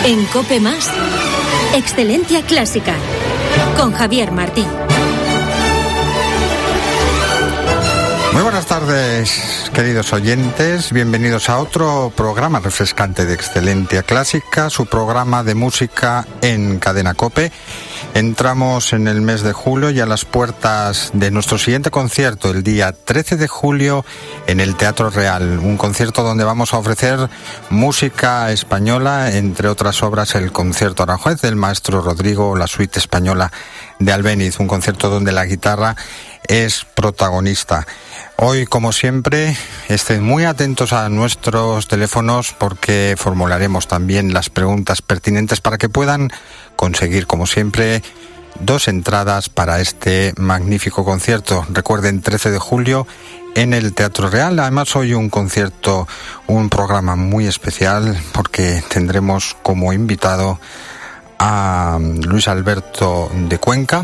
En COPE+, Excelencia Clásica, con Javier Martín. Muy buenas tardes, queridos oyentes. Bienvenidos a otro programa refrescante de Excelencia Clásica, su programa de música en Cadena COPE. Entramos en el mes de julio y a las puertas de nuestro siguiente concierto, el día 13 de julio, en el Teatro Real. Un concierto donde vamos a ofrecer música española, entre otras obras, el concierto Aranjuez del maestro Rodrigo, la suite española de Albéniz. Un concierto donde la guitarra es protagonista. Hoy, como siempre, estén muy atentos a nuestros teléfonos porque formularemos también las preguntas pertinentes para que puedan conseguir, como siempre, 2 entradas para este magnífico concierto. Recuerden, 13 de julio en el Teatro Real. Además, hoy un concierto, un programa muy especial porque tendremos como invitado a Luis Alberto de Cuenca,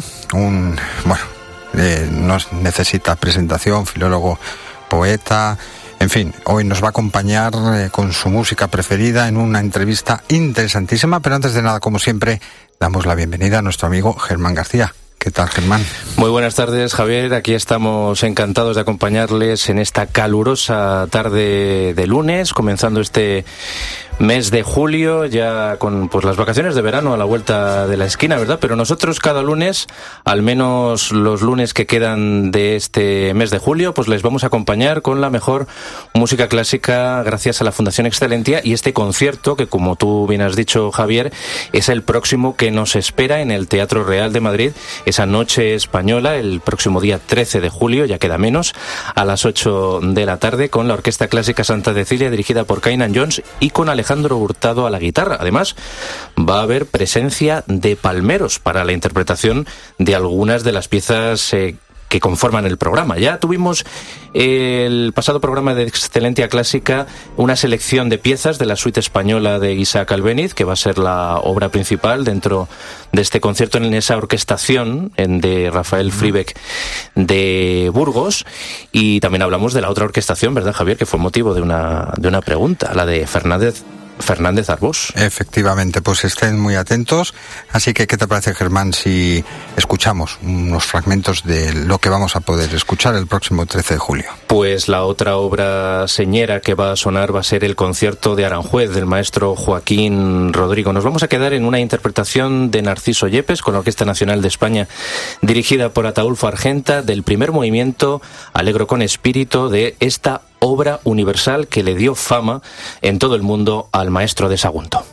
no necesita presentación, filólogo, poeta, en fin, hoy nos va a acompañar con su música preferida en una entrevista interesantísima, pero antes de nada, como siempre, damos la bienvenida a nuestro amigo Germán García. ¿Qué tal, Germán? Muy buenas tardes, Javier. Aquí estamos encantados de acompañarles en esta calurosa tarde de lunes, comenzando este mes de julio, ya con las vacaciones de verano a la vuelta de la esquina, ¿verdad? Pero nosotros cada lunes, al menos los lunes que quedan de este mes de julio, pues les vamos a acompañar con la mejor música clásica gracias a la Fundación Excelencia y este concierto que, como tú bien has dicho, Javier, es el próximo que nos espera en el Teatro Real de Madrid, esa noche española, el próximo día 13 de julio, ya queda menos, a las 8 de la tarde, con la Orquesta Clásica Santa Cecilia dirigida por Kainan Jones y con Alejandro Hurtado a la guitarra. Además, va a haber presencia de palmeros para la interpretación de algunas de las piezas que conforman el programa. Ya tuvimos el pasado programa de Excelencia Clásica una selección de piezas de la suite española de Isaac Albéniz, que va a ser la obra principal dentro de este concierto en esa orquestación de Rafael Fribeck de Burgos, y también hablamos de la otra orquestación, ¿verdad, Javier?, que fue motivo de una pregunta, la de Fernández Arbós. Efectivamente, pues estén muy atentos. Así que, ¿qué te parece, Germán, si escuchamos unos fragmentos de lo que vamos a poder escuchar el próximo 13 de julio? Pues la otra obra señera que va a sonar va a ser el concierto de Aranjuez del maestro Joaquín Rodrigo. Nos vamos a quedar en una interpretación de Narciso Yepes con la Orquesta Nacional de España, dirigida por Ataúlfo Argenta, del primer movimiento, Alegro con espíritu, de esta obra universal que le dio fama en todo el mundo al maestro de Sagunto.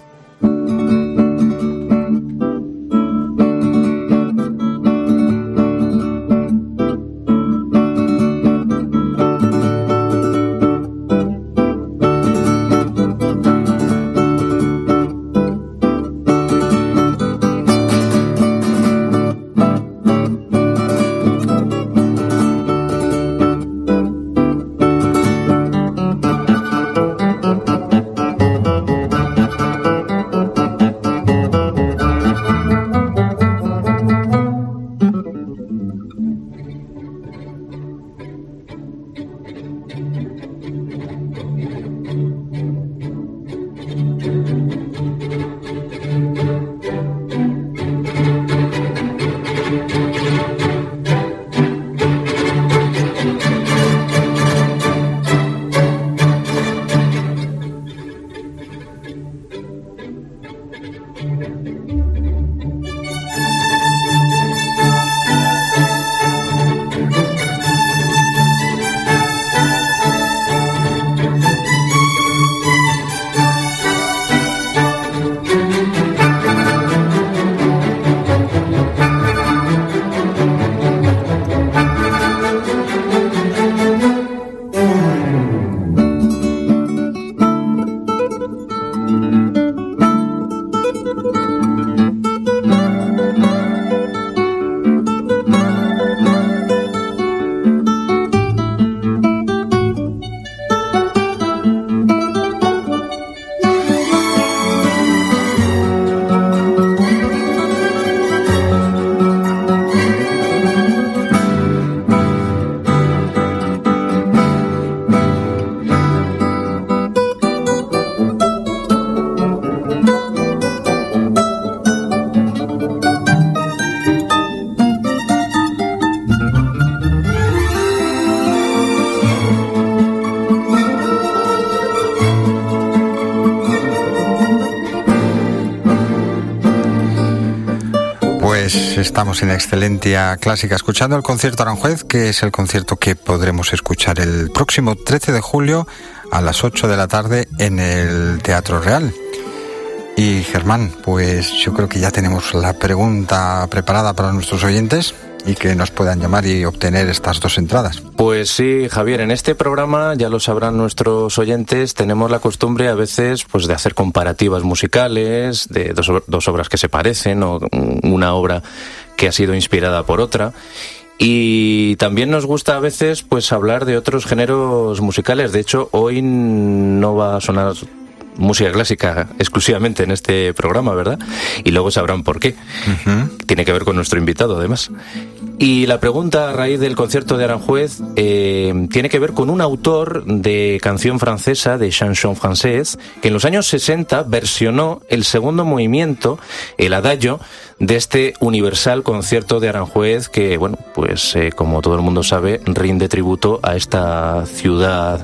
Estamos en Excelentia Clásica escuchando el concierto Aranjuez, que es el concierto que podremos escuchar el próximo 13 de julio a las 8 de la tarde en el Teatro Real. Y Germán, pues yo creo que ya tenemos la pregunta preparada para nuestros oyentes y que nos puedan llamar y obtener estas 2 entradas. Pues sí, Javier, en este programa, ya lo sabrán nuestros oyentes, tenemos la costumbre a veces pues de hacer comparativas musicales de dos obras que se parecen o una obra que ha sido inspirada por otra. Y también nos gusta a veces pues hablar de otros géneros musicales. De hecho, hoy no va a sonar música clásica exclusivamente en este programa, ¿verdad? Y luego sabrán por qué. Tiene que ver con nuestro invitado, además. Y la pregunta a raíz del concierto de Aranjuez tiene que ver con un autor de canción francesa, de chanson française, que en los años 60 versionó el segundo movimiento, el adagio, de este universal concierto de Aranjuez que, bueno, pues como todo el mundo sabe, rinde tributo a esta ciudad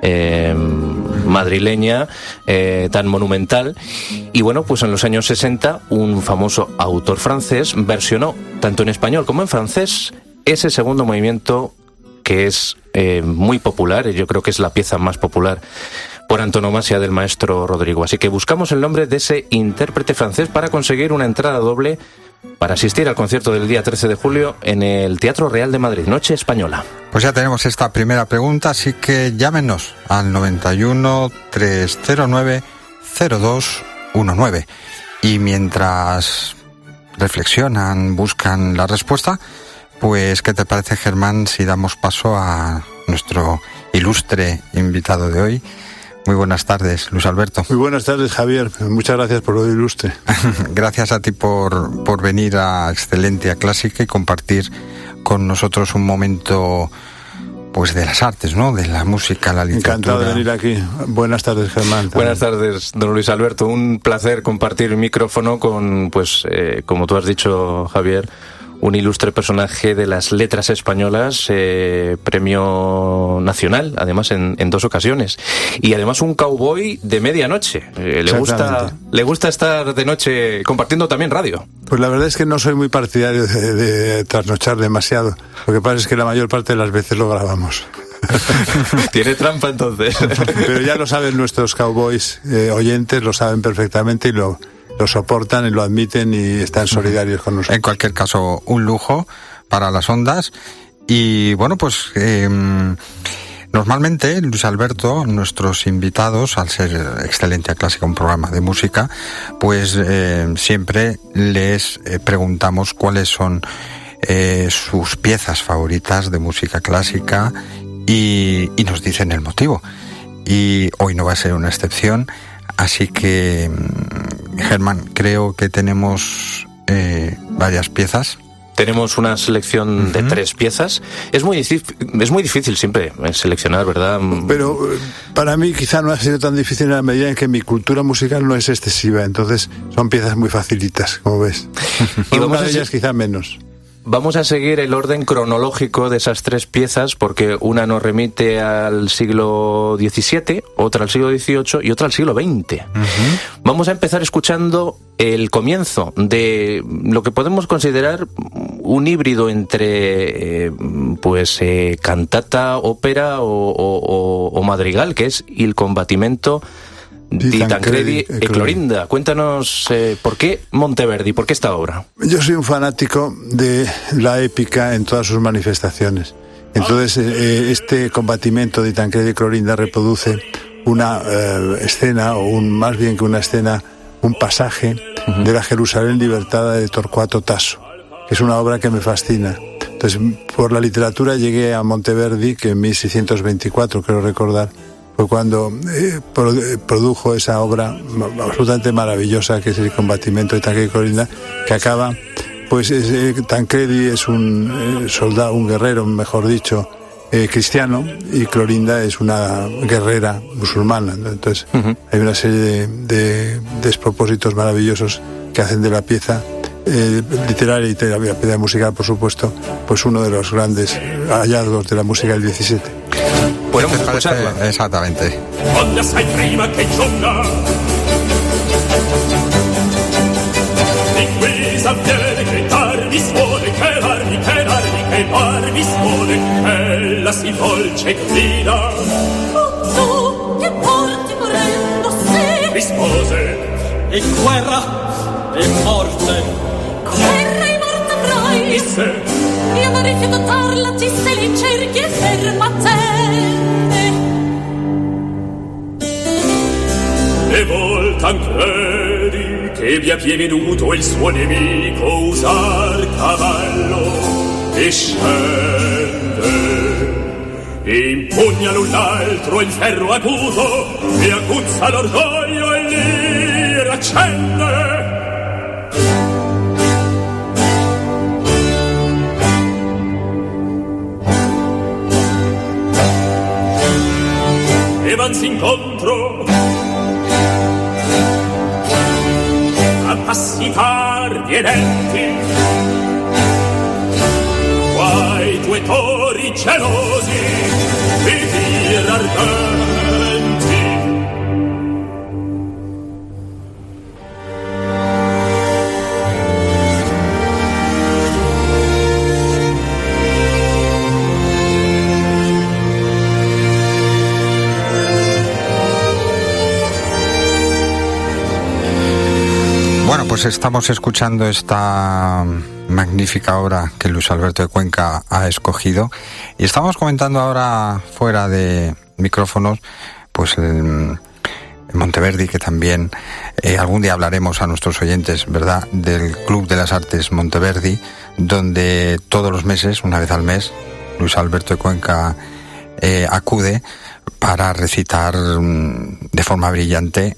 madrileña tan monumental. Y bueno, pues en los años 60 un famoso autor francés versionó, tanto en español como en francés, ese segundo movimiento que es muy popular, y yo creo que es la pieza más popular por antonomasia del maestro Rodrigo. Así que buscamos el nombre de ese intérprete francés para conseguir una entrada doble para asistir al concierto del día 13 de julio en el Teatro Real de Madrid, Noche Española. Pues ya tenemos esta primera pregunta, así que llámenos al 91 309 0219. Y mientras reflexionan, buscan la respuesta, pues ¿qué te parece, Germán, si damos paso a nuestro ilustre invitado de hoy? Muy buenas tardes, Luis Alberto. Muy buenas tardes, Javier. Muchas gracias por lo de ilustre. Gracias a ti por venir a Excelentia Clásica y compartir con nosotros un momento pues de las artes, ¿no? De la música, la literatura. Encantado de venir aquí. Buenas tardes, Germán. Buenas tardes, don Luis Alberto. Un placer compartir el micrófono con, pues, como tú has dicho, Javier, un ilustre personaje de las letras españolas, premio nacional, además en 2 ocasiones. Y además un cowboy de medianoche. Le gusta estar de noche compartiendo también radio. Pues la verdad es que no soy muy partidario de trasnochar demasiado. Lo que pasa es que la mayor parte de las veces lo grabamos. Tiene trampa, entonces. Pero ya lo saben nuestros cowboys oyentes, lo saben perfectamente y lo soportan y lo admiten y están solidarios con nosotros. En cualquier caso, un lujo para las ondas. Y bueno, pues normalmente, Luis Alberto, nuestros invitados, al ser Excelentia Clásica, un programa de música, pues siempre les preguntamos cuáles son sus piezas favoritas de música clásica y nos dicen el motivo. Y hoy no va a ser una excepción. Así que, Germán, creo que tenemos varias piezas. Tenemos una selección de 3 piezas. Es muy difícil siempre seleccionar, ¿verdad? Pero para mí quizá no ha sido tan difícil en la medida en que mi cultura musical no es excesiva. Entonces son piezas muy facilitas, como ves. Y una de ellas quizá menos. Vamos a seguir el orden cronológico de esas 3 piezas, porque una nos remite al siglo XVII, otra al siglo XVIII y otra al siglo XX. Vamos a empezar escuchando el comienzo de lo que podemos considerar un híbrido entre cantata, ópera o madrigal, que es Il Combattimento di Tancredi e Clorinda. Cuéntanos por qué Monteverdi, por qué esta obra. Yo soy un fanático de la épica en todas sus manifestaciones. Entonces, este Combattimento di Tancredi e Clorinda reproduce una escena, o más bien que una escena, un pasaje de la Jerusalén libertada de Torquato Tasso, que es una obra que me fascina. Entonces, por la literatura llegué a Monteverdi, que en 1624, creo recordar, fue cuando produjo esa obra absolutamente maravillosa que es el Combattimento de Tancredi y Clorinda, que acaba, pues Tancredi es un soldado, un guerrero, mejor dicho, cristiano, y Clorinda es una guerrera musulmana. Entonces hay una serie de despropósitos maravillosos que hacen de la pieza literaria y de la pieza musical, por supuesto, pues uno de los grandes hallazgos de la música del 17. Podemos escucharla. Exactamente. Di qui s'avviene che tardi par vispone, ella si dolce grida. Tu che porti morendo, sì. Rispose. E guerra e morte. Guerra e morte avrai. Disse. Io non rifiuto darla, ti se li cerchi e fermatene. E voltan credi che vi abbia veduto il suo nemico usar cavallo e scende e impugna l'un l'altro il ferro acuto e aguzza l'orgoglio e l'ira accende. E vansi incontro a passi tardi e lenti, quai due tori gelosi di tir ardenti. Bueno, pues estamos escuchando esta magnífica obra que Luis Alberto de Cuenca ha escogido y estamos comentando ahora fuera de micrófonos pues el Monteverdi, que también algún día hablaremos a nuestros oyentes, ¿verdad?, del Club de las Artes Monteverdi, donde todos los meses, una vez al mes, Luis Alberto de Cuenca acude para recitar de forma brillante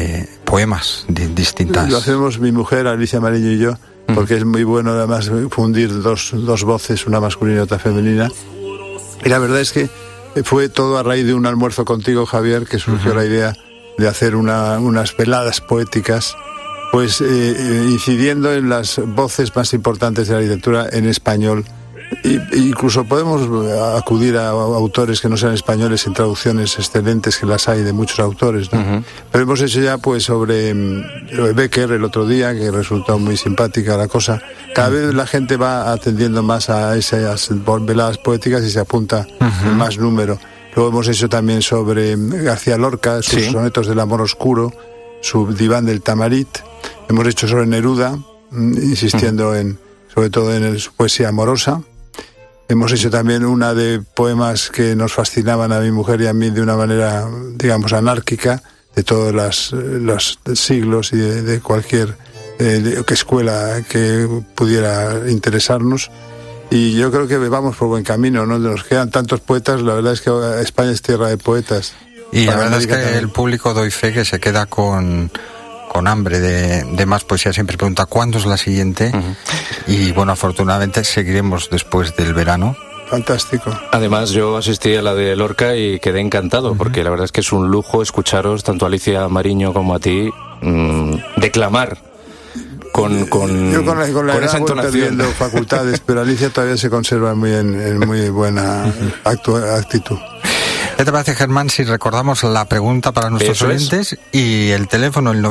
poemas distintas. Lo hacemos mi mujer, Alicia Mariño, y yo, porque es muy bueno además fundir dos voces, una masculina y otra femenina. Y la verdad es que fue todo a raíz de un almuerzo contigo, Javier, que surgió la idea de hacer unas veladas poéticas, pues incidiendo en las voces más importantes de la literatura en español. Incluso podemos acudir a autores que no sean españoles en traducciones excelentes, que las hay de muchos autores, ¿no? Pero hemos hecho ya pues sobre Becker el otro día, que resultó muy simpática la cosa. Cada vez la gente va atendiendo más a esas veladas poéticas y se apunta en más número. Luego hemos hecho también sobre García Lorca, sus sonetos del amor oscuro, su diván del Tamarit. Hemos hecho sobre Neruda, insistiendo sobre todo en su poesía amorosa. Hemos hecho también una de poemas que nos fascinaban a mi mujer y a mí de una manera, digamos, anárquica, de todos los siglos y de cualquier escuela que pudiera interesarnos. Y yo creo que vamos por buen camino, ¿no? Nos quedan tantos poetas, la verdad es que España es tierra de poetas. Y la verdad es que el público, doy fe, que se queda con hambre de más poesía. Siempre pregunta ¿cuándo es la siguiente? Y bueno, afortunadamente seguiremos después del verano. Fantástico. Además, yo asistí a la de Lorca y quedé encantado, porque la verdad es que es un lujo escucharos, tanto a Alicia Mariño como a ti, declamar con esa entonación. Facultades, pero Alicia todavía se conserva en muy buena actitud. ¿Qué te parece, Germán, si recordamos la pregunta para nuestros oyentes y el teléfono, el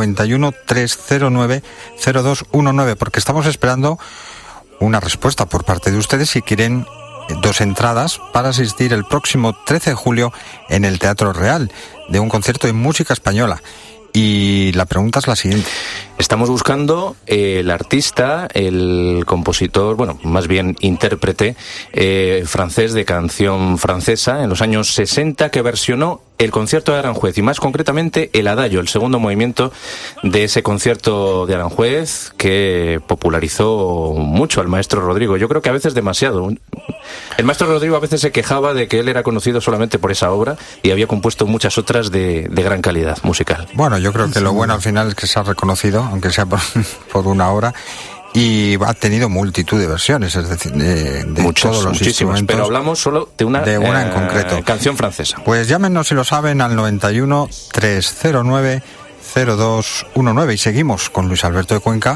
91-309-0219, porque estamos esperando una respuesta por parte de ustedes si quieren 2 entradas para asistir el próximo 13 de julio en el Teatro Real de un concierto de música española? Y la pregunta es la siguiente. Estamos buscando el artista, el compositor, bueno, más bien intérprete francés de canción francesa en los años 60 que versionó el concierto de Aranjuez y más concretamente el Adagio, el segundo movimiento de ese concierto de Aranjuez que popularizó mucho al maestro Rodrigo. Yo creo que a veces demasiado. El maestro Rodrigo a veces se quejaba de que él era conocido solamente por esa obra y había compuesto muchas otras de gran calidad musical. Bueno, yo creo que lo bueno al final es que se ha reconocido, aunque sea por una hora, y ha tenido multitud de versiones, es decir, de todos los instrumentos. Pero hablamos solo de una en concreto. Canción francesa. Pues llámenos si lo saben al 91-309-0219 y seguimos con Luis Alberto de Cuenca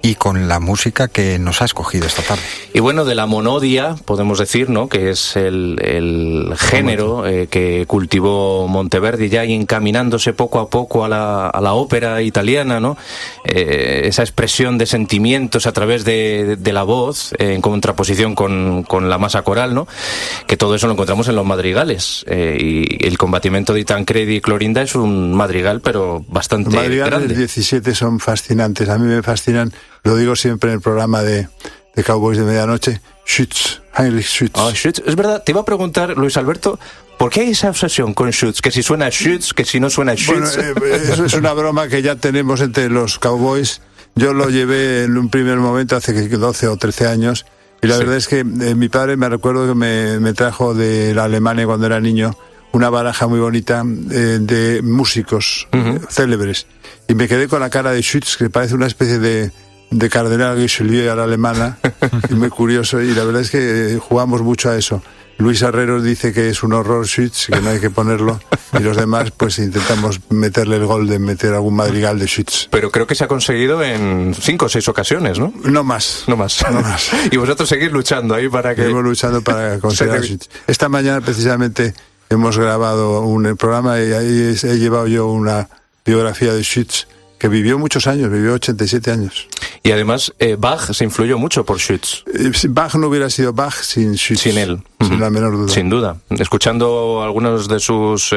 y con la música que nos ha escogido esta tarde. Y bueno, de la monodia, podemos decir, ¿no?, que es el género que cultivó Monteverdi, ya encaminándose poco a poco a la ópera italiana, ¿no? Esa expresión de sentimientos a través de la voz, en contraposición con la masa coral, ¿no? Que todo eso lo encontramos en los madrigales. Y el combatimiento de Tancredi y Clorinda es un madrigal, pero bastante grande. Los madrigales del 17 son fascinantes. A mí me fascinan, lo digo siempre en el programa de Cowboys de Medianoche, Schütz, Heinrich Schütz. Schütz. Es verdad, te iba a preguntar, Luis Alberto, ¿por qué hay esa obsesión con Schütz? Que si suena Schütz, que si no suena Schütz. Bueno, eso es una broma que ya tenemos entre los Cowboys. Yo lo llevé en un primer momento hace 12 o 13 años. Y la verdad es que mi padre, me recuerdo que me trajo de la Alemania cuando era niño una baraja muy bonita de músicos célebres. Y me quedé con la cara de Schütz, que parece una especie de cardenal Richelieu a la alemana, y muy curioso. Y la verdad es que jugamos mucho a eso. Luis Herreros dice que es un horror Schütz, que no hay que ponerlo, y los demás pues intentamos meterle el gol de meter algún madrigal de Schütz. Pero creo que se ha conseguido en 5 o 6 ocasiones, ¿no? No más. Y vosotros seguís luchando ahí para que... Seguimos luchando para conseguir Schütz. Esta mañana precisamente hemos grabado un programa y ahí he llevado yo una biografía de Schütz, que vivió muchos años, vivió 87 años. Y además Bach se influyó mucho por Schütz. Bach no hubiera sido Bach sin Schütz. Sin él. Sin la menor duda. Sin duda. Escuchando algunos de sus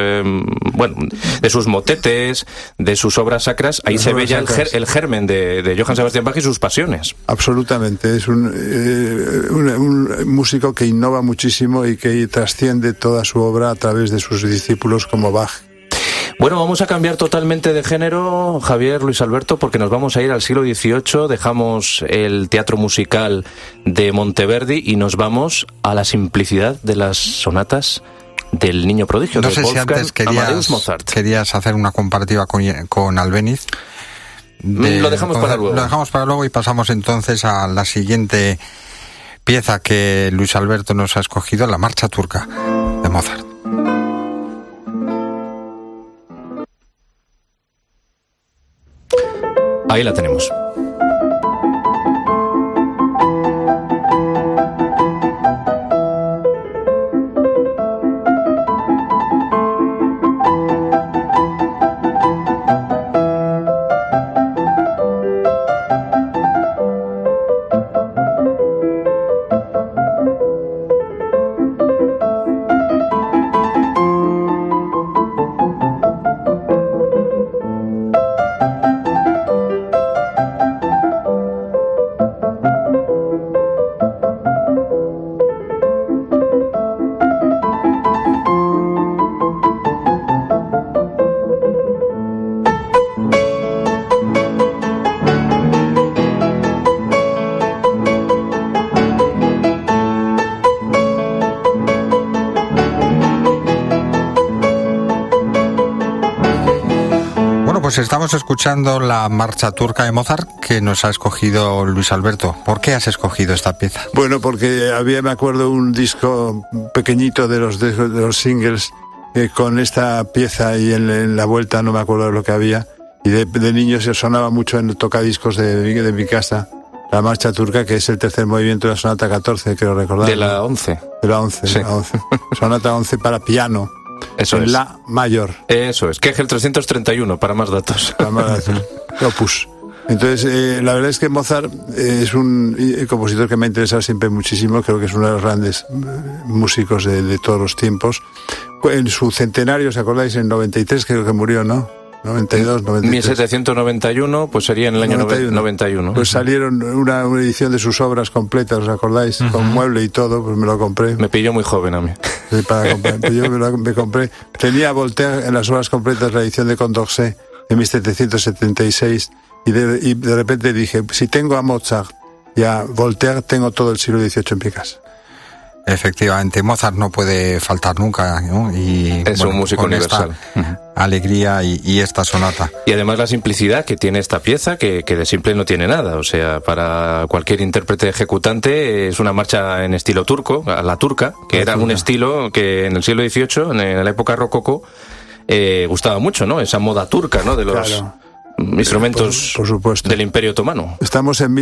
de sus motetes, de sus obras sacras, ahí se ve ya el germen de Johann Sebastian Bach y sus pasiones. Absolutamente. Es un músico que innova muchísimo y que trasciende toda su obra a través de sus discípulos como Bach. Bueno, vamos a cambiar totalmente de género, Javier, Luis Alberto, porque nos vamos a ir al siglo XVIII, dejamos el teatro musical de Monteverdi y nos vamos a la simplicidad de las sonatas del Niño Prodigio, no de sé Wolfgang si antes Amadeus Mozart. querías hacer una comparativa con Albéniz. Lo dejamos para luego. Lo dejamos para luego y pasamos entonces a la siguiente pieza que Luis Alberto nos ha escogido, la Marcha Turca de Mozart. Ahí la tenemos. Pues estamos escuchando la Marcha Turca de Mozart que nos ha escogido Luis Alberto. ¿Por qué has escogido esta pieza? Bueno, porque me acuerdo, un disco pequeñito de los singles con esta pieza, y en la vuelta no me acuerdo de lo que había. Y de niño se sonaba mucho en el tocadiscos de mi casa la Marcha Turca, que es el tercer movimiento de la Sonata 14, creo recordar. De la 11. De la 11, sí. La 11. Sonata 11 para piano. Eso en es. La mayor. Eso es. Kegel 331, para más datos. Para más datos. Opus. Entonces, la verdad es que Mozart es un compositor que me ha interesado siempre muchísimo. Creo que es uno de los grandes músicos de todos los tiempos. En su centenario, ¿os acordáis? En 93 creo que murió, ¿no? 92, 93. 1791, pues sería en el año 91. Pues salieron una edición de sus obras completas, ¿os acordáis? Uh-huh. Con mueble y todo, pues me lo compré. Me pilló muy joven a mí. Sí, para comprar. Yo me compré. Tenía Voltaire en las obras completas, la edición de Condorcet de 1776, y de repente dije, si tengo a Mozart y a Voltaire, tengo todo el siglo XVIII en mi casa. Efectivamente, Mozart no puede faltar nunca, ¿no? Y es un músico universal. Alegría y esta sonata. Y además la simplicidad que tiene esta pieza, que de simple no tiene nada. O sea, para cualquier intérprete ejecutante es una marcha en estilo turco, a la turca, que era un estilo que en el siglo XVIII, en la época rococó, gustaba mucho, ¿no? Esa moda turca, ¿no? De los... Claro. instrumentos por supuesto. del Imperio Otomano. Estamos en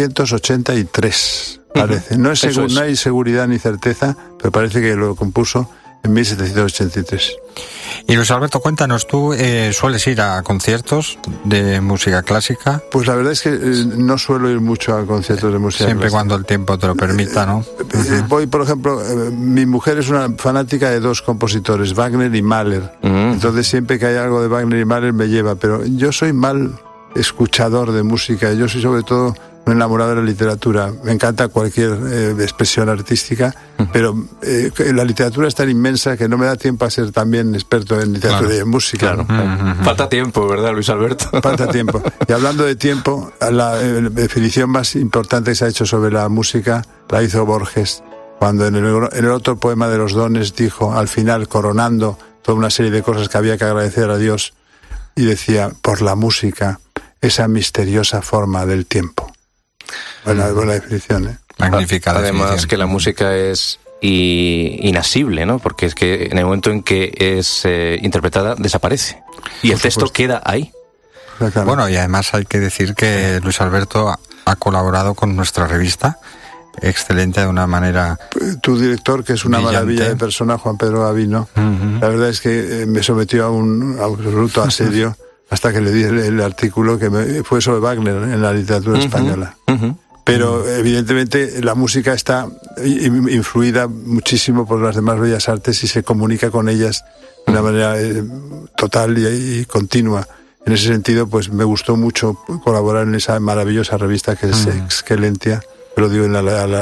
1783, parece. No hay seguridad ni certeza, pero parece que lo compuso en 1783. Y Luis Alberto, cuéntanos, ¿tú sueles ir a conciertos de música clásica? Pues la verdad es que no suelo ir mucho a conciertos de música Siempre clásica. cuando el tiempo te lo permita, ¿no? Voy, por ejemplo, mi mujer es una fanática de dos compositores, Wagner y Mahler. Entonces siempre que hay algo de Wagner y Mahler me lleva, pero yo soy mal escuchador de música, yo soy sobre todo un enamorado de la literatura. Me encanta cualquier expresión artística, pero la literatura es tan inmensa que no me da tiempo a ser también experto en literatura y en música. Claro. Falta tiempo, ¿verdad, Luis Alberto? Falta tiempo. Y hablando de tiempo, la definición más importante que se ha hecho sobre la música la hizo Borges, cuando en el otro poema de los dones dijo, al final, coronando toda una serie de cosas que había que agradecer a Dios, y decía, por la música, esa misteriosa forma del tiempo. Buena definición, ¿eh? Magnífica definición. Además que la música es inasible, ¿no? Porque es que en el momento en que es interpretada, desaparece. Y el texto queda ahí. Bueno, y además hay que decir que Luis Alberto ha colaborado con nuestra revista, excelente, de una manera tu director, que es una brillante. Maravilla de persona, Juan Pedro Gavino, la verdad es que me sometió a un absoluto asedio hasta que le di el artículo que fue sobre Wagner en la literatura española. Pero evidentemente la música está influida muchísimo por las demás bellas artes y se comunica con ellas de una manera total y continua. En ese sentido, pues me gustó mucho colaborar en esa maravillosa revista que es Excelentia, que lo digo en la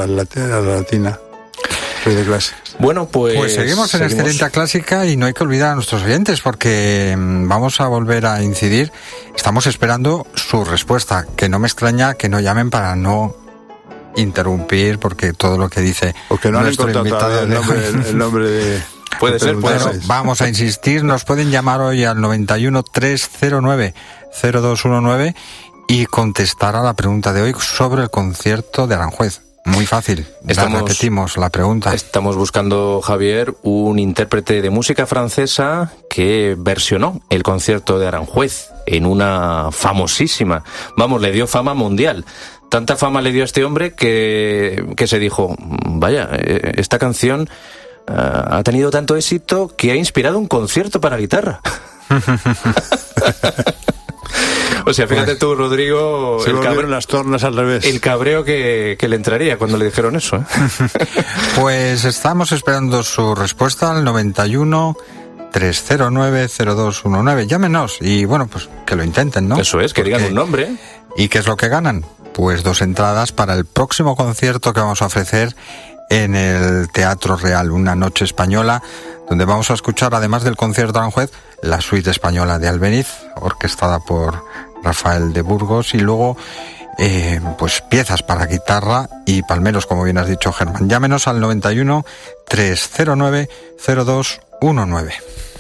latina, de clásicas. Bueno, pues seguimos en Excelencia Clásica y no hay que olvidar a nuestros oyentes porque vamos a volver a incidir. Estamos esperando su respuesta, que no me extraña que no llamen para no interrumpir, porque todo lo que dice porque no nuestro han invitado el nombre de... Puede ser. Vamos a insistir, nos pueden llamar hoy al 91 309 0219 y contestar a la pregunta de hoy sobre el concierto de Aranjuez. Muy fácil. Repetimos la pregunta. Estamos buscando, Javier, un intérprete de música francesa que versionó el concierto de Aranjuez en una famosísima, le dio fama mundial. Tanta fama le dio a este hombre que se dijo, vaya, esta canción ha tenido tanto éxito que ha inspirado un concierto para guitarra. O sea, fíjate tú, Rodrigo, se volvieron las tornas al revés. El cabreo que le entraría cuando le dijeron eso, ¿eh? Pues estamos esperando su respuesta al 91 309 0219. Llámenos y bueno, pues que lo intenten, ¿no? Eso es, que digan un nombre. ¿Y qué es lo que ganan? Pues 2 entradas para el próximo concierto que vamos a ofrecer en el Teatro Real, una noche española, donde vamos a escuchar, además del concierto de Aranjuez, la suite española de Albeniz, orquestada por Rafael de Burgos, y luego pues piezas para guitarra y palmeros, como bien has dicho, Germán. Llámenos al 91 309 0219.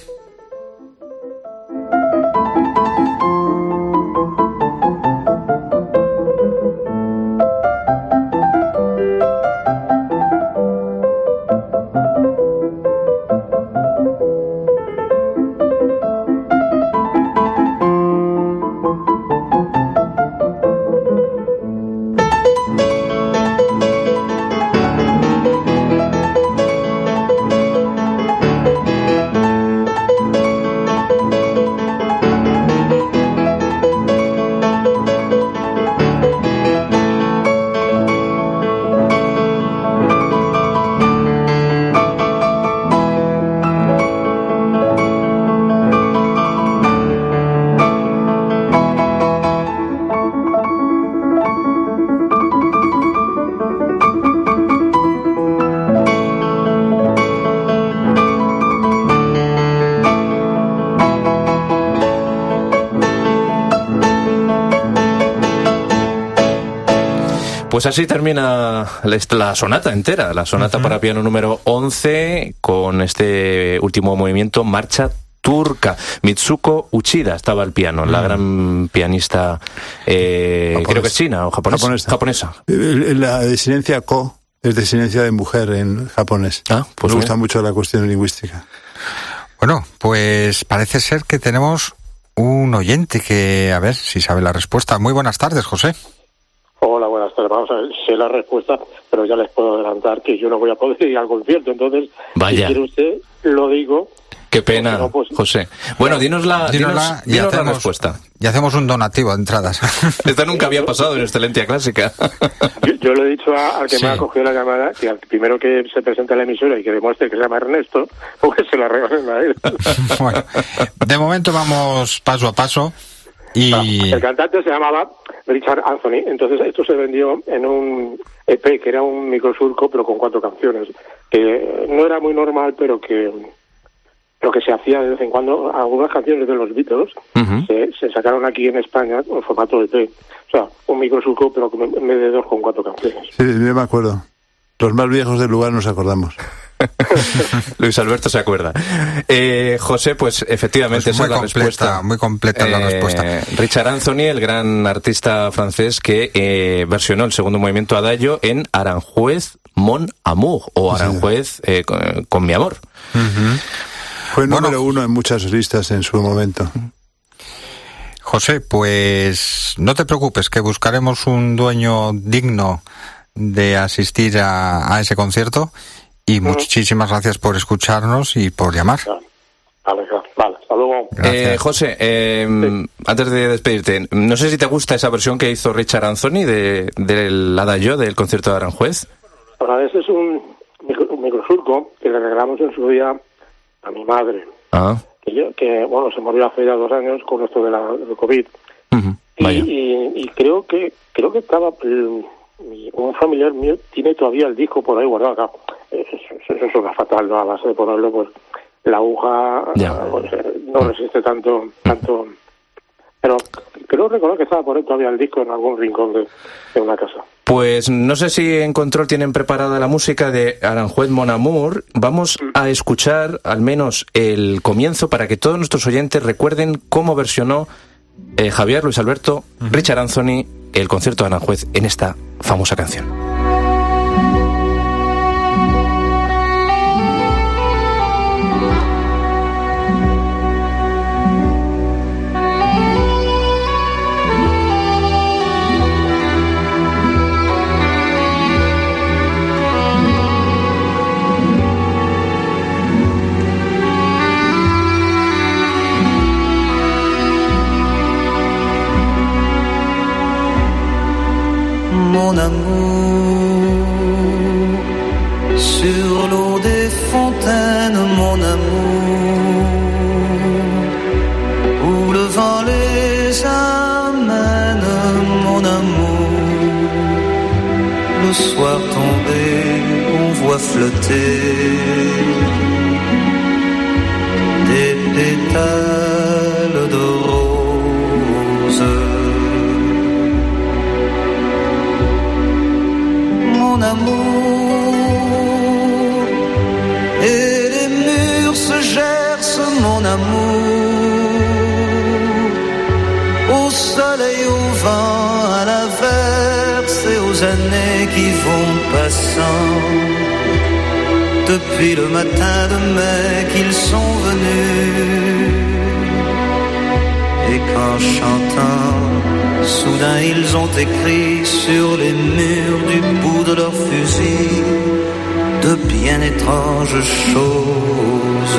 Pues así termina la sonata entera, la sonata para piano número 11, con este último movimiento, Marcha Turca. Mitsuko Uchida estaba al piano, la gran pianista, creo que es china o japonesa. La desinencia ko es desinencia de mujer en japonés. Pues me gusta mucho la cuestión lingüística. Bueno, pues parece ser que tenemos un oyente que, a ver si sabe la respuesta. Muy buenas tardes, José. Hola, buenas tardes. Vamos a ver, sé la respuesta, pero ya les puedo adelantar que yo no voy a poder ir al concierto. Entonces, vaya. Si quiere usted, lo digo. Qué pena, no, pues, José. Bueno, dinos la respuesta. Y hacemos un donativo de entradas. Esto nunca había pasado en Excelencia Clásica. Yo le he dicho al que me ha cogido la llamada que al primero que se presente a la emisora y que demuestre que se llama Ernesto, pues se la regalen a él. Bueno, de momento vamos paso a paso. Y el cantante se llamaba Richard Anthony. Entonces esto se vendió en un EP que era un microsurco, pero con 4 canciones, que no era muy normal, pero que se hacía de vez en cuando. Algunas canciones de los Beatles se sacaron aquí en España en formato de EP. O sea, un microsurco, pero en vez de 2 con 4 canciones. Sí, yo me acuerdo. Los más viejos del lugar nos acordamos. Luis Alberto se acuerda. José, pues efectivamente pues esa es la respuesta. Muy completa la respuesta. Richard Anthony, el gran artista francés que versionó el segundo movimiento Adagio en Aranjuez Mon Amour, o Aranjuez con mi amor. Fue número 1 en muchas listas en su momento. José, pues no te preocupes, que buscaremos un dueño digno de asistir a ese concierto. Y muchísimas gracias por escucharnos y por llamar. Vale, hasta luego. José, antes de despedirte, no sé si te gusta esa versión que hizo Richard Anthony del Adagio, del concierto de Aranjuez. Bueno, ese es un microsurco que le regalamos en su día a mi madre. Que se murió hace ya 2 años con esto del COVID. Y creo que estaba... un familiar mío tiene todavía el disco por ahí guardado acá. Eso suena fatal, ¿no? A base de ponerlo, pues la aguja no resiste tanto. Pero creo recordar que estaba por ahí todavía el disco en algún rincón de una casa. Pues no sé si en Control tienen preparada la música de Aranjuez Mon Amour. Vamos a escuchar al menos el comienzo para que todos nuestros oyentes recuerden cómo versionó Javier, Luis Alberto, Richard Anthony el concierto de Aranjuez en esta famosa canción. Mon amour, sur l'eau des fontaines, mon amour, où le vent les amène, mon amour. Le soir tombé, on voit flotter des pétales de rose. Mon amour, et les murs se gercent, mon amour, au soleil, au vent, à l'averse et aux années qui vont passant. Depuis le matin de mai qu'ils sont venus, et qu'en chantant, soudain ils ont écrit sur les murs du bout de leur fusil de bien étranges choses.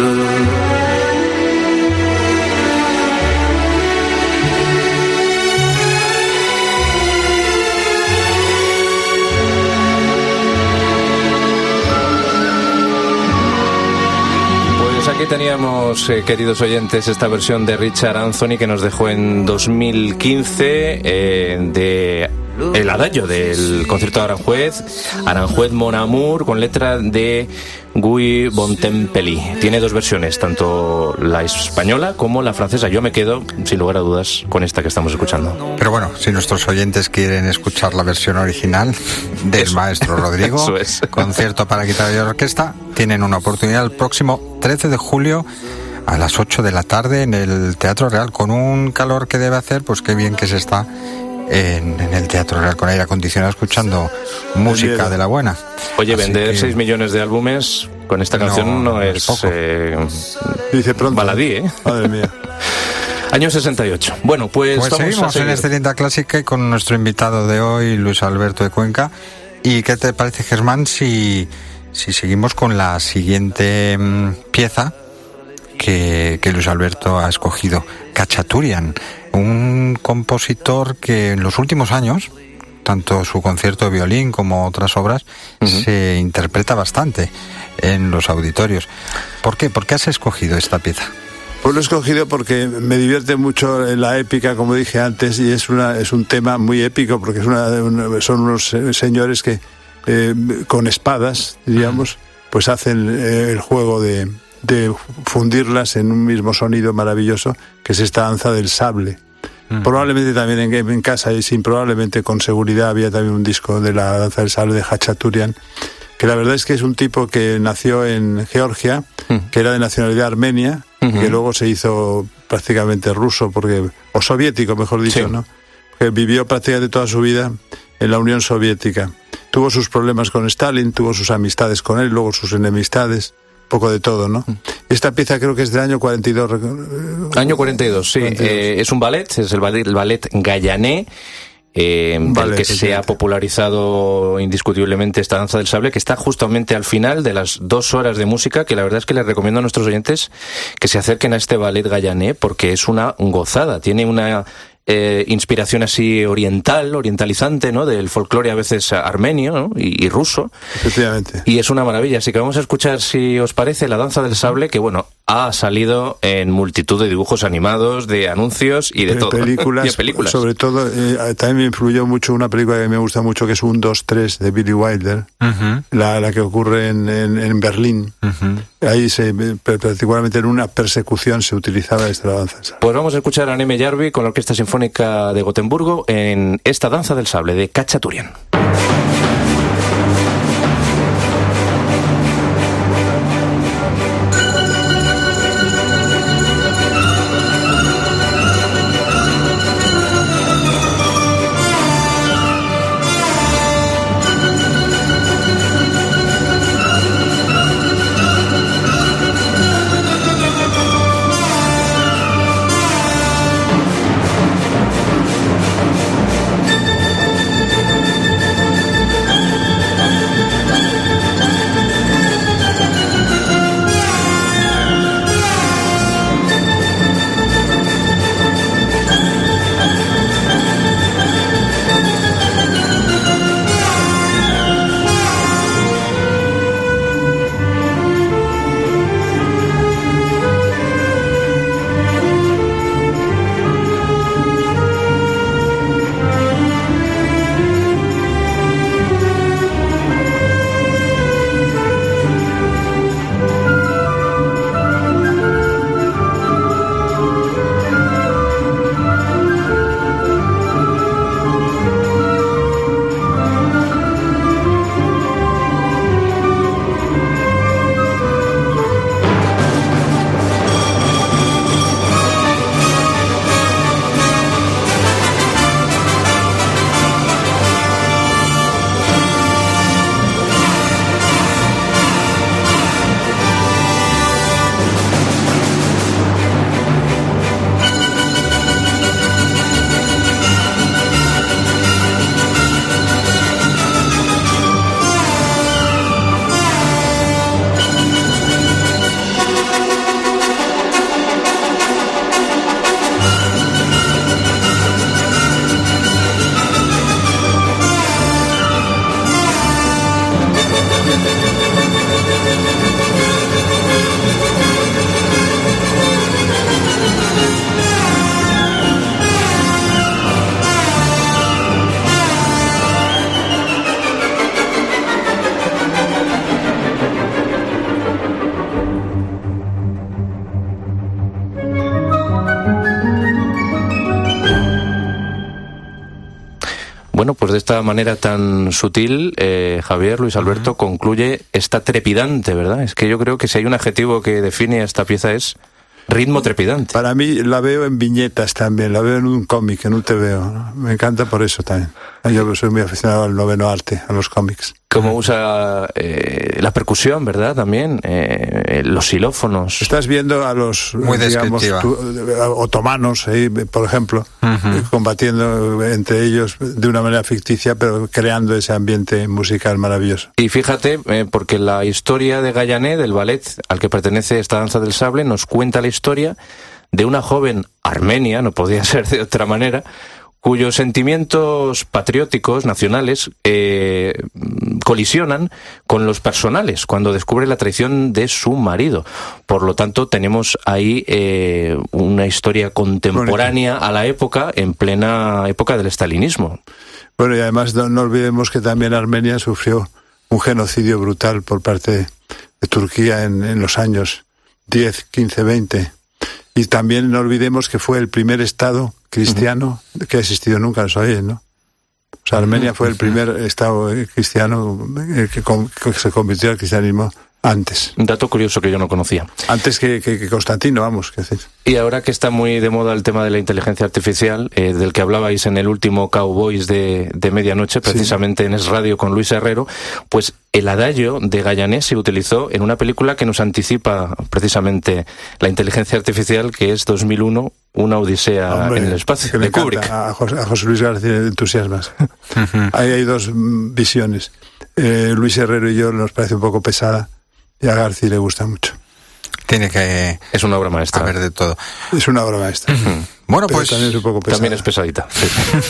Aquí teníamos, queridos oyentes, esta versión de Richard Anthony que nos dejó en 2015 de el Adagio del concierto de Aranjuez Mon Amour, con letra de Guy Bontempelli. Tiene 2 versiones, tanto la española como la francesa. Yo me quedo, sin lugar a dudas, con esta que estamos escuchando. Pero bueno, si nuestros oyentes quieren escuchar la versión original del maestro Rodrigo, concierto para guitarra y orquesta, tienen una oportunidad el próximo 13 de julio a las 8 de la tarde en el Teatro Real, con un calor que debe hacer, pues qué bien que se está en el Teatro Real con aire acondicionado escuchando música de la buena. Oye, vender 6 millones de álbumes con esta canción no es dice pronto, baladí, ¿eh? Madre mía. Año 68. Bueno, pues vamos seguimos en Excelencia Clásica y con nuestro invitado de hoy, Luis Alberto de Cuenca. ¿Y qué te parece, Germán, si seguimos con la siguiente pieza que Luis Alberto ha escogido? Khachaturian, un compositor que en los últimos años, tanto su concierto de violín como otras obras, se interpreta bastante en los auditorios. ¿Por qué? ¿Por qué has escogido esta pieza? Pues lo he escogido porque me divierte mucho la épica, como dije antes, y es un tema muy épico, porque son unos señores que con espadas, diríamos, pues hacen el juego de fundirlas en un mismo sonido maravilloso, que es esta danza del sable. Probablemente también en casa, y probablemente con seguridad, había también un disco de la danza del sable de Khachaturian, que la verdad es que es un tipo que nació en Georgia, que era de nacionalidad armenia, que luego se hizo prácticamente ruso, o soviético, mejor dicho, sí, ¿no? Que vivió prácticamente toda su vida en la Unión Soviética. Tuvo sus problemas con Stalin, tuvo sus amistades con él, luego sus enemistades, poco de todo, ¿no? Esta pieza creo que es del año 42. Año 42, sí. 42. Es un ballet, es el ballet Gayané, del que se ha popularizado indiscutiblemente esta danza del sable, que está justamente al final de las 2 horas de música, que la verdad es que les recomiendo a nuestros oyentes que se acerquen a este ballet Gayané, porque es una gozada, tiene una inspiración así orientalizante, ¿no? Del folclore a veces armenio, ¿no? y ruso. Efectivamente. Y es una maravilla. Así que vamos a escuchar, si os parece, la danza del sable, que bueno, ha salido en multitud de dibujos animados, de anuncios y de todo. Películas, y de películas. Sobre todo, también me influyó mucho una película que me gusta mucho, que es 1, 2, 3 de Billy Wilder, la que ocurre en Berlín. Ahí particularmente en una persecución se utilizaba esta danza del sable. Pues vamos a escuchar a Neme Jarvi con la Orquesta Sinfónica de Gotemburgo en esta danza del sable de Khachaturian. Bueno, pues de esta manera tan sutil, Javier, Luis Alberto, concluye esta trepidante, ¿verdad? Es que yo creo que si hay un adjetivo que define a esta pieza es ritmo trepidante. Para mí la veo en viñetas también, la veo en un cómic, en un TVO, ¿no? Me encanta por eso también. Yo soy muy aficionado al noveno arte, a los cómics. Cómo usa la percusión, ¿verdad? También los xilófonos. Estás viendo a los, digamos, otomanos, por ejemplo, combatiendo entre ellos de una manera ficticia, pero creando ese ambiente musical maravilloso. Y fíjate, porque la historia de Gallané, del ballet al que pertenece esta danza del sable, nos cuenta la historia de una joven armenia, no podía ser de otra manera, cuyos sentimientos patrióticos, nacionales, colisionan con los personales cuando descubre la traición de su marido. Por lo tanto, tenemos ahí una historia contemporánea a la época, en plena época del estalinismo. Bueno, y además no olvidemos que también Armenia sufrió un genocidio brutal por parte de Turquía en los años 10, 15, 20. Y también no olvidemos que fue el primer estado cristiano que ha existido nunca, ¿lo sabéis, no? O sea, Armenia fue el primer estado cristiano que se convirtió al cristianismo antes. Un dato curioso que yo no conocía. Antes que Constantino, vamos, ¿qué decir? Y ahora que está muy de moda el tema de la inteligencia artificial, del que hablabais en el último Cowboys de medianoche, precisamente en Es Radio con Luis Herrero, pues el adagio de Gallané se utilizó en una película que nos anticipa precisamente la inteligencia artificial, que es 2001, una odisea en el espacio, de Kubrick. A José Luis García le entusiasmas. Ahí hay dos visiones. Luis Herrero y yo nos parece un poco pesada, y a García le gusta mucho. Tiene que... Es una obra maestra. A ver de todo. Es una obra maestra. Bueno, pero pues... También es un poco pesada. También es pesadita. Sí.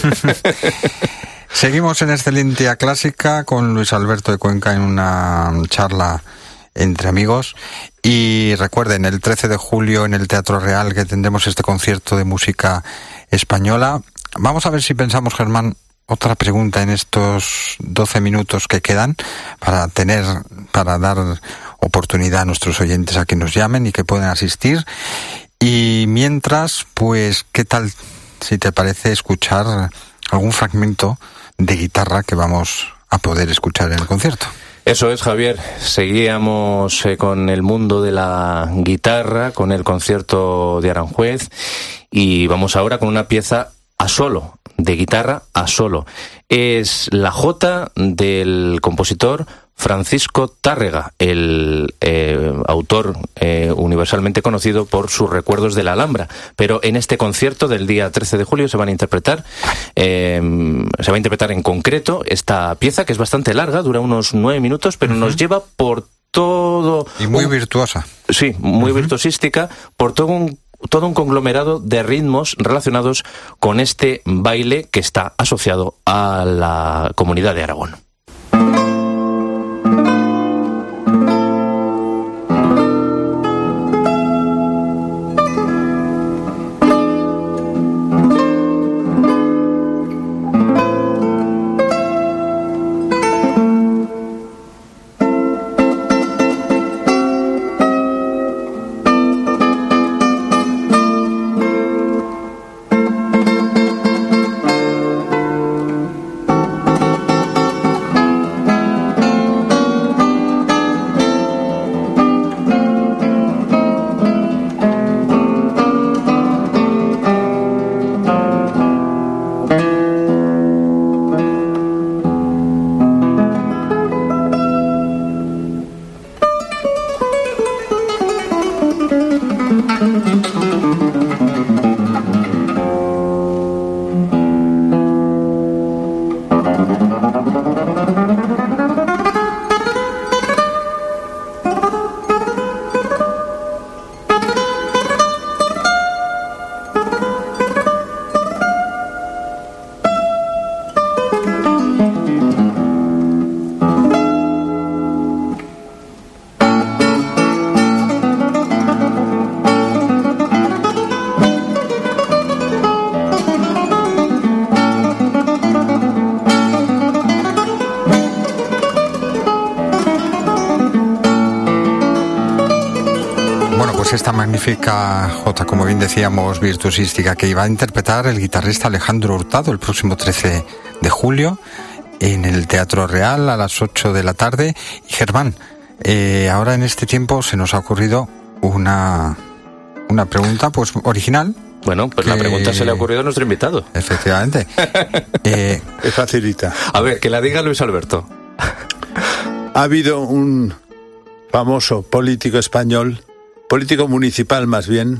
Seguimos en Excelencia Clásica con Luis Alberto de Cuenca en una charla entre amigos. Y recuerden, el 13 de julio en el Teatro Real, que tendremos este concierto de música española. Vamos a ver si pensamos, Germán, otra pregunta en estos 12 minutos que quedan para dar oportunidad a nuestros oyentes a que nos llamen y que puedan asistir. Y mientras, pues, ¿qué tal si te parece escuchar algún fragmento de guitarra que vamos a poder escuchar en el concierto? Eso es, Javier. Seguíamos con el mundo de la guitarra, con el concierto de Aranjuez, y vamos ahora con una pieza a solo, de guitarra a solo. Es la jota del compositor Francisco Tárrega, el autor universalmente conocido por sus recuerdos de la Alhambra. Pero en este concierto del día 13 de julio se va a interpretar en concreto esta pieza, que es bastante larga, dura unos 9 minutos, pero nos lleva por todo... Y muy virtuosa. Sí, muy virtuosística, por todo un conglomerado de ritmos relacionados con este baile que está asociado a la comunidad de Aragón. Esta magnífica jota, como bien decíamos, virtuosística, que iba a interpretar el guitarrista Alejandro Hurtado el próximo 13 de julio en el Teatro Real a las 8 de la tarde. Y Germán, ahora en este tiempo se nos ha ocurrido una Una pregunta, pues, original. Bueno, pues la pregunta se le ha ocurrido a nuestro invitado. Efectivamente. Es facilita. A ver, que la diga Luis Alberto. Ha habido un famoso político español, político municipal más bien,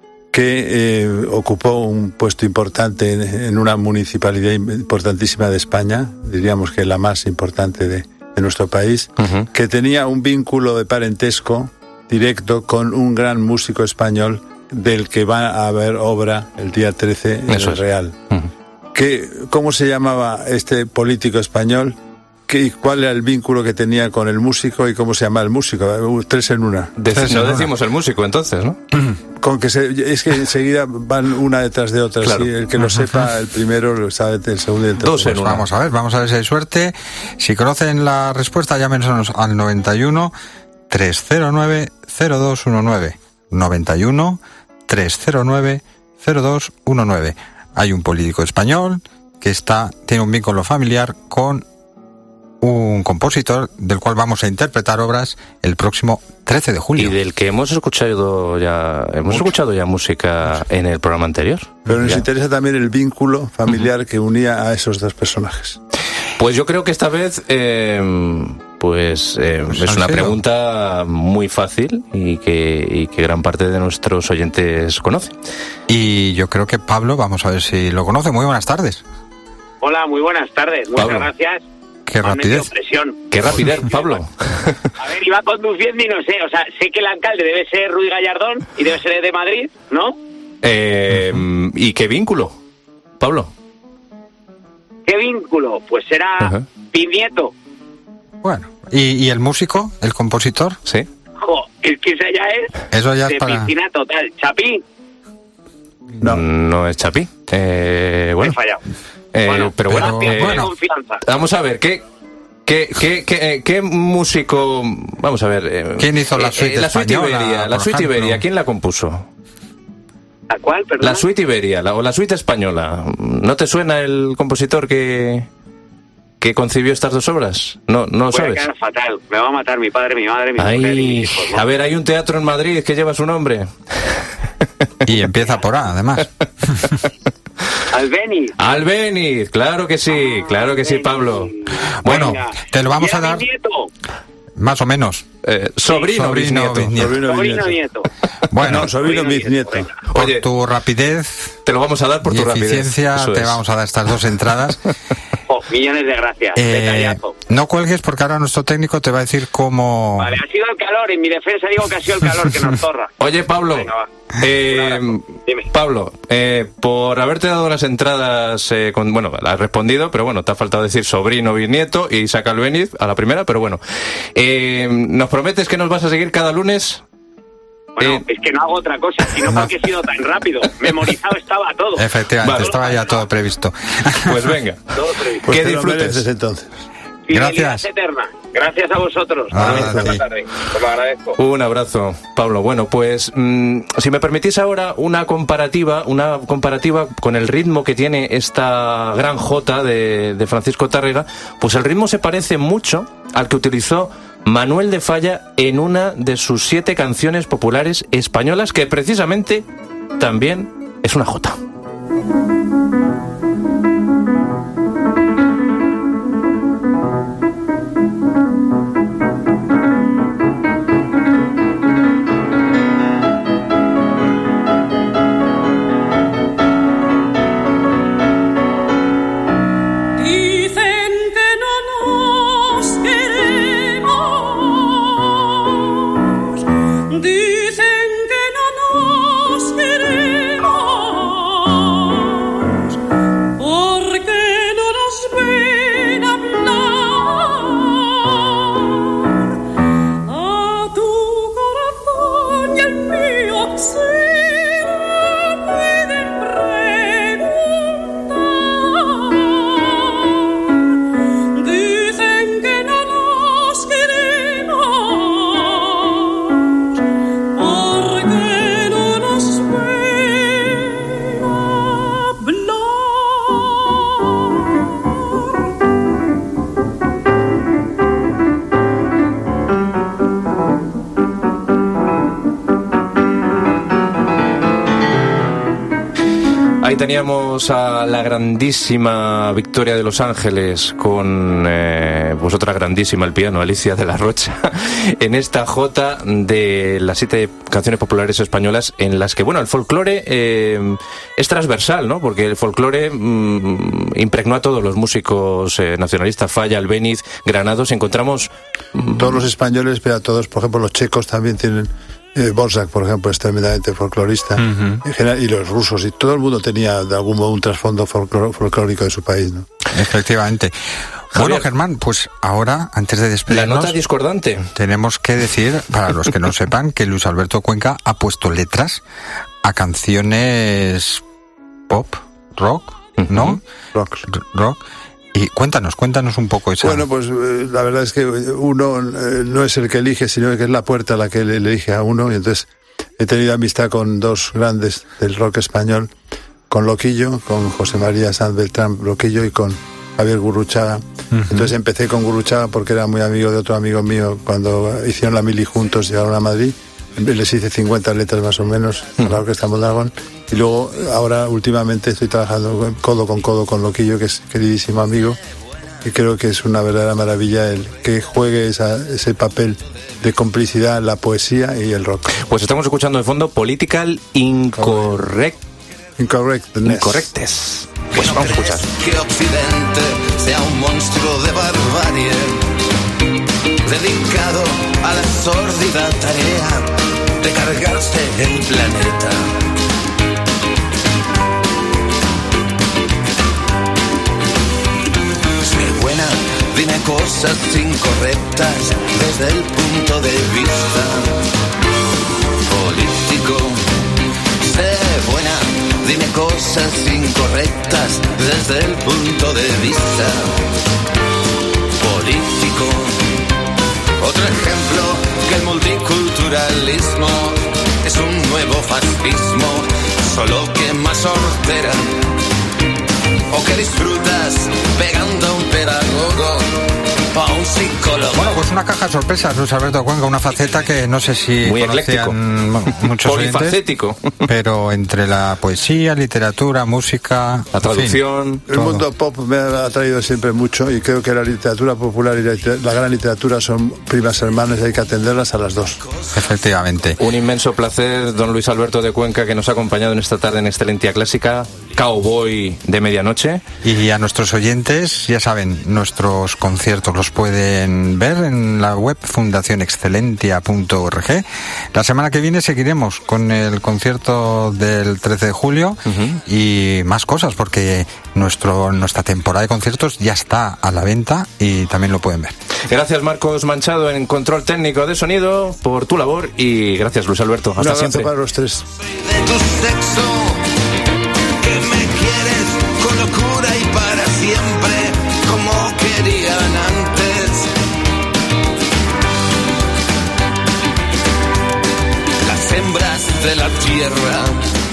que ocupó un puesto importante en una municipalidad importantísima de España, diríamos que la más importante de nuestro país, que tenía un vínculo de parentesco directo con un gran músico español del que va a haber obra el día 13 en el Real. ¿Cómo se llamaba este político español? ¿Cuál era el vínculo que tenía con el músico y cómo se llama el músico? 3 en 1. No decimos el músico entonces, ¿no? Con que es que enseguida van una detrás de otra. Claro. Si el que lo sepa, el primero lo sabe, el segundo y el tercero. 2 en 1. Vamos a ver si hay suerte. Si conocen la respuesta, llámenos al 91 309 0219. 91 309 0219. Hay un político español que tiene un vínculo familiar con un compositor del cual vamos a interpretar obras el próximo 13 de julio. Y del que hemos escuchado ya música en el programa anterior. Pero nos interesa también el vínculo familiar que unía a esos dos personajes. Pues yo creo que esta vez es una pregunta muy fácil y que gran parte de nuestros oyentes conoce. Y yo creo que Pablo, vamos a ver si lo conoce. Muy buenas tardes. Hola, muy buenas tardes. Muchas gracias. Qué rapidez. Qué rapidez, Pablo. A ver, iba conduciendo y no sé, o sea, sé que el alcalde debe ser Ruiz Gallardón y debe ser de Madrid, ¿no? ¿Y qué vínculo, Pablo? ¿Qué vínculo? Pues será bisnieto. Bueno, ¿y el músico, el compositor? Sí. El que ya es eso ya de es para... piscina total. ¿Chapí? No es Chapí. Bueno. He fallado. Pero bueno, vamos a ver, ¿qué músico? Vamos a ver. ¿Quién hizo la suite española? La suite Iberia, ¿quién la compuso? ¿La cuál, perdón? La suite Iberia, o la suite española. ¿No te suena el compositor que concibió estas dos obras? No sabes. Voy a quedar fatal. Me va a matar mi padre, mi madre, mi mujer y mis hijos, ¿no? A ver, hay un teatro en Madrid que lleva su nombre. Y empieza por A, además. Albéniz, claro que sí, Pablo. Bueno, te lo vamos a dar. Más o menos. Sobrino bisnieto. Bueno, sobrino bisnieto. Por tu rapidez. Te lo vamos a dar por tu rapidez. Eficiencia, te vamos a dar estas dos entradas. Millones de gracias. Detallazo. No cuelgues porque ahora nuestro técnico te va a decir cómo... Vale, ha sido el calor. En mi defensa digo que ha sido el calor que nos zorra. Oye, Pablo. Venga, dime. Pablo, por haberte dado las entradas, has respondido, pero bueno, te ha faltado decir sobrino, bisnieto y saca Albéniz a la primera, pero bueno. ¿Nos prometes que nos vas a seguir cada lunes? Bueno, es que no hago otra cosa, sino porque he sido tan rápido. Memorizado estaba todo. Efectivamente, estaba ya todo previsto. Pues venga. Todo previsto. Pues que disfrutes entonces. Gracias. Eterna. Gracias a vosotros. Os lo agradezco. Un abrazo, Pablo. Bueno, pues si me permitís ahora una comparativa con el ritmo que tiene esta gran jota de Francisco Tárrega, pues el ritmo se parece mucho al que utilizó Manuel de Falla en una de sus 7 canciones populares españolas, que precisamente también es una jota. Ahí teníamos a la grandísima Victoria de Los Ángeles con pues otra grandísima al piano, Alicia de la Rocha, en esta jota de las 7 canciones populares españolas en las que, bueno, el folclore es transversal, ¿no? Porque el folclore impregnó a todos los músicos nacionalistas, Falla, Albéniz, Granados, encontramos... Todos los españoles, pero a todos, por ejemplo, los checos también tienen... Borsak, por ejemplo, es tremendamente folclorista, en general, y los rusos, y todo el mundo tenía de algún modo un trasfondo folclórico de su país, ¿no? Efectivamente. Bueno, Germán, pues ahora, antes de despedirnos... La nota discordante. Tenemos que decir, para los que no sepan, que Luis Alberto Cuenca ha puesto letras a canciones pop, rock, ¿no? Rock. Y cuéntanos un poco esa... Bueno, pues la verdad es que uno no es el que elige, sino que es la puerta la que le elige a uno, y entonces he tenido amistad con 2 grandes del rock español, con Loquillo, con José María Sanz Beltrán Loquillo y con Javier Gurruchaga. Entonces empecé con Gurruchaga porque era muy amigo de otro amigo mío cuando hicieron la mili juntos, llegaron a Madrid. Les hice 50 letras más o menos a la Orquesta Mondragón, y luego ahora últimamente estoy trabajando codo con codo con Loquillo, que es queridísimo amigo, y creo que es una verdadera maravilla el que juegue ese papel de complicidad, la poesía y el rock. Pues estamos escuchando de fondo Political Incorrectness. Pues vamos a escuchar. Que Occidente sea un monstruo de barbarie, dedicado a la sórdida tarea de cargarse el planeta. Sé buena, dime cosas incorrectas desde el punto de vista político. Sé buena, dime cosas incorrectas desde el punto de vista político. Otro ejemplo, que el multiculturalismo es un nuevo fascismo, solo que más hortera. O que disfrutas pegando a un pedagogo o a un psicólogo. Bueno, pues una caja de sorpresas, Luis Alberto Cuenca, una faceta que no sé si muy conocían muchos polifacético oyentes, pero entre la poesía, literatura, música, la traducción, en fin, el mundo pop me ha atraído siempre mucho, y creo que la literatura popular y la gran literatura son primas hermanas y hay que atenderlas a las 2. Efectivamente. Un inmenso placer, don Luis Alberto de Cuenca, que nos ha acompañado en esta tarde en Excelencia Clásica, Cowboy de medianoche. Y a nuestros oyentes, ya saben, nuestros conciertos los pueden ver en la web fundacionexcelentia.org. La semana que viene seguiremos con el concierto del 13 de julio y más cosas, porque nuestra temporada de conciertos ya está a la venta y también lo pueden ver. Gracias, Marcos Manchado, en control técnico de sonido, por tu labor, y gracias, Luis Alberto. Hasta siempre. Un abrazo para los 3. De tu sexo, que me quieres con locura y para siempre, como querían antes. Las hembras de la tierra